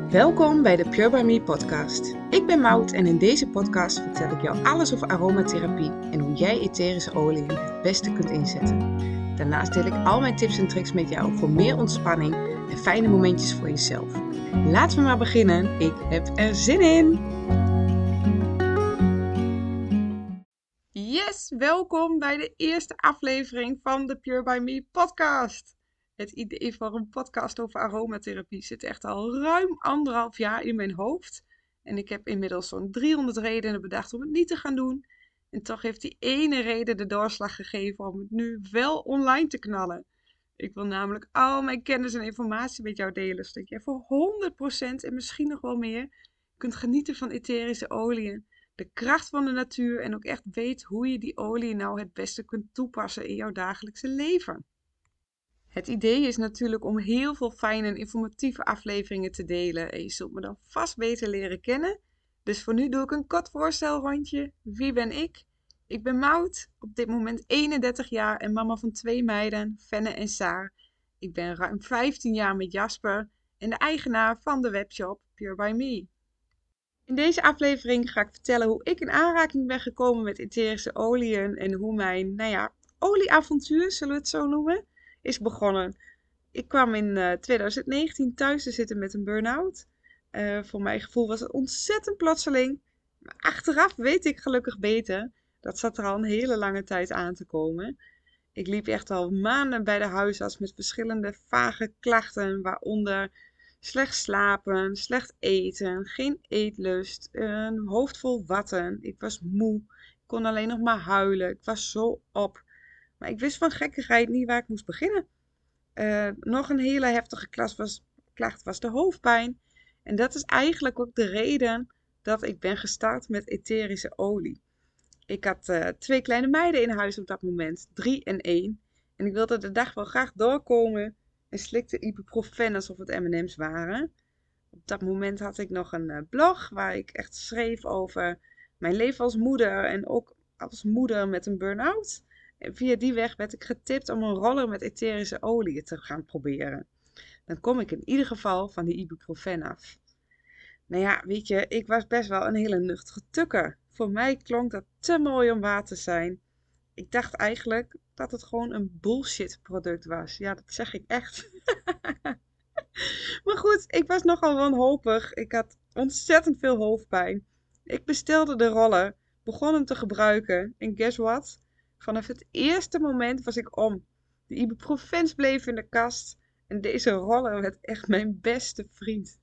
Welkom bij de Pure By Me podcast. Ik ben Maud en in deze podcast vertel ik jou alles over aromatherapie en hoe jij etherische oliën het beste kunt inzetten. Daarnaast deel ik al mijn tips en tricks met jou voor meer ontspanning en fijne momentjes voor jezelf. Laten we maar beginnen. Ik heb er zin in! Yes, welkom bij de eerste aflevering van de Pure By Me podcast. Het idee voor een podcast over aromatherapie zit echt al ruim 1,5 jaar in mijn hoofd. En ik heb inmiddels zo'n 300 redenen bedacht om het niet te gaan doen. En toch heeft die ene reden de doorslag gegeven om het nu wel online te knallen. Ik wil namelijk al mijn kennis en informatie met jou delen, zodat jij voor 100% en misschien nog wel meer kunt genieten van etherische oliën. De kracht van de natuur en ook echt weet hoe je die olie nou het beste kunt toepassen in jouw dagelijkse leven. Het idee is natuurlijk om heel veel fijne en informatieve afleveringen te delen en je zult me dan vast beter leren kennen. Dus voor nu doe ik een kort voorstelrondje. Wie ben ik? Ik ben Maud, op dit moment 31 jaar en mama van 2 meiden, Fenne en Saar. Ik ben ruim 15 jaar met Jasper en de eigenaar van de webshop Pure By Me. In deze aflevering ga ik vertellen hoe ik in aanraking ben gekomen met etherische oliën en hoe mijn, olieavontuur, zullen we het zo noemen, is begonnen. Ik kwam in 2019 thuis te zitten met een burn-out. Voor mijn gevoel was het ontzettend plotseling. Maar achteraf weet ik gelukkig beter. Dat zat er al een hele lange tijd aan te komen. Ik liep echt al maanden bij de huisarts met verschillende vage klachten, waaronder slecht slapen, slecht eten, geen eetlust, een hoofd vol watten. Ik was moe, ik kon alleen nog maar huilen, ik was zo op. Maar ik wist van gekkigheid niet waar ik moest beginnen. Nog een hele heftige klacht was de hoofdpijn. En dat is eigenlijk ook de reden dat ik ben gestart met etherische olie. Ik had 2 kleine meiden in huis op dat moment, 3 en 1. En ik wilde de dag wel graag doorkomen en slikte ibuprofen alsof het M&M's waren. Op dat moment had ik nog een blog waar ik echt schreef over mijn leven als moeder en ook als moeder met een burn-out. En via die weg werd ik getipt om een roller met etherische olie te gaan proberen. Dan kom ik in ieder geval van die ibuprofen af. Nou ja, weet je, ik was best wel een hele nuchtere tukker. Voor mij klonk dat te mooi om waar te zijn. Ik dacht eigenlijk dat het gewoon een bullshit product was. Ja, dat zeg ik echt. Maar goed, ik was nogal wanhopig. Ik had ontzettend veel hoofdpijn. Ik bestelde de roller, begon hem te gebruiken. En guess what? Vanaf het eerste moment was ik om. De ibuprofens bleven in de kast. En deze roller werd echt mijn beste vriend.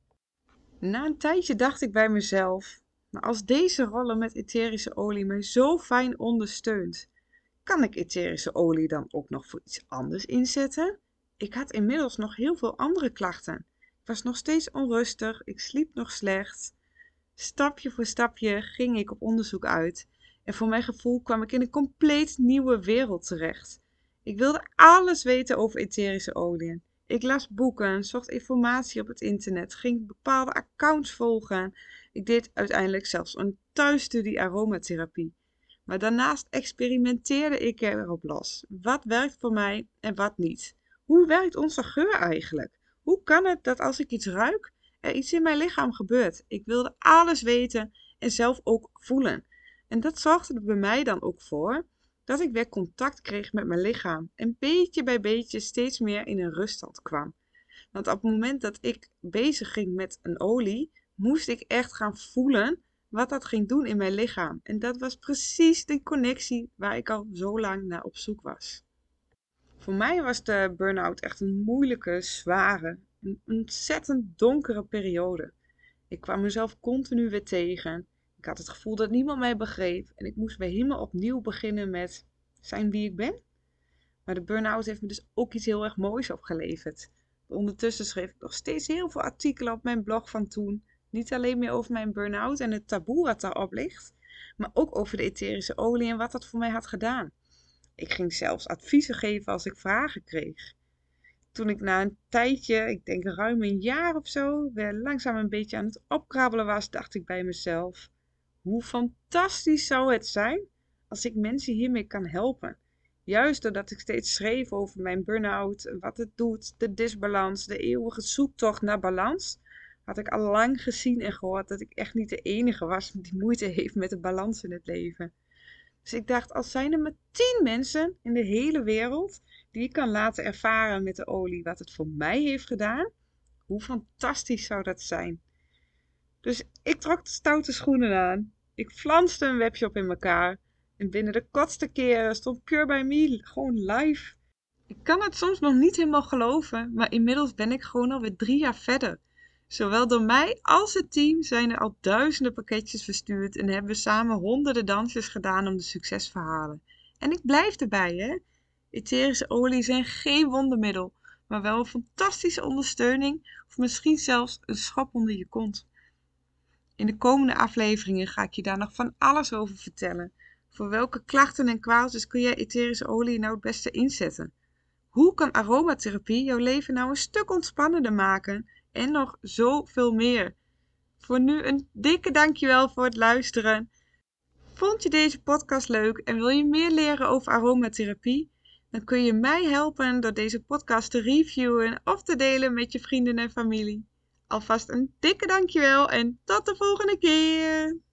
Na een tijdje dacht ik bij mezelf, maar als deze roller met etherische olie mij zo fijn ondersteunt, kan ik etherische olie dan ook nog voor iets anders inzetten? Ik had inmiddels nog heel veel andere klachten. Ik was nog steeds onrustig, ik sliep nog slecht. Stapje voor stapje ging ik op onderzoek uit en voor mijn gevoel kwam ik in een compleet nieuwe wereld terecht. Ik wilde alles weten over etherische oliën. Ik las boeken, zocht informatie op het internet, ging bepaalde accounts volgen. Ik deed uiteindelijk zelfs een thuisstudie aromatherapie. Maar daarnaast experimenteerde ik erop los. Wat werkt voor mij en wat niet? Hoe werkt onze geur eigenlijk? Hoe kan het dat als ik iets ruik, er iets in mijn lichaam gebeurt? Ik wilde alles weten en zelf ook voelen. En dat zorgde er bij mij dan ook voor dat ik weer contact kreeg met mijn lichaam en beetje bij beetje steeds meer in een ruststand kwam. Want op het moment dat ik bezig ging met een olie, moest ik echt gaan voelen wat dat ging doen in mijn lichaam. En dat was precies de connectie waar ik al zo lang naar op zoek was. Voor mij was de burn-out echt een moeilijke, zware, een ontzettend donkere periode. Ik kwam mezelf continu weer tegen. Ik had het gevoel dat niemand mij begreep en ik moest weer helemaal opnieuw beginnen met zijn wie ik ben. Maar de burn-out heeft me dus ook iets heel erg moois opgeleverd. Ondertussen schreef ik nog steeds heel veel artikelen op mijn blog van toen. Niet alleen meer over mijn burn-out en het taboe wat daarop ligt, maar ook over de etherische olie en wat dat voor mij had gedaan. Ik ging zelfs adviezen geven als ik vragen kreeg. Toen ik na een tijdje, ik denk ruim een jaar of zo, weer langzaam een beetje aan het opkrabbelen was, dacht ik bij mezelf: hoe fantastisch zou het zijn als ik mensen hiermee kan helpen. Juist doordat ik steeds schreef over mijn burn-out, wat het doet, de disbalans, de eeuwige zoektocht naar balans, had ik al lang gezien en gehoord dat ik echt niet de enige was die moeite heeft met de balans in het leven. Dus ik dacht, als zijn er maar 10 mensen in de hele wereld die ik kan laten ervaren met de olie wat het voor mij heeft gedaan, hoe fantastisch zou dat zijn? Dus ik trok de stoute schoenen aan. Ik flanste een webshop in elkaar. En binnen de kortste keren stond Pure By Me gewoon live. Ik kan het soms nog niet helemaal geloven, maar inmiddels ben ik gewoon alweer 3 jaar verder. Zowel door mij als het team zijn er al duizenden pakketjes verstuurd en hebben we samen honderden dansjes gedaan om de succesverhalen. En ik blijf erbij, hè. Etherische olie zijn geen wondermiddel, maar wel een fantastische ondersteuning of misschien zelfs een schop onder je kont. In de komende afleveringen ga ik je daar nog van alles over vertellen. Voor welke klachten en kwaaltjes kun jij etherische olie nou het beste inzetten? Hoe kan aromatherapie jouw leven nou een stuk ontspannender maken? En nog zoveel meer. Voor nu een dikke dankjewel voor het luisteren. Vond je deze podcast leuk en wil je meer leren over aromatherapie? Dan kun je mij helpen door deze podcast te reviewen of te delen met je vrienden en familie. Alvast een dikke dankjewel en tot de volgende keer!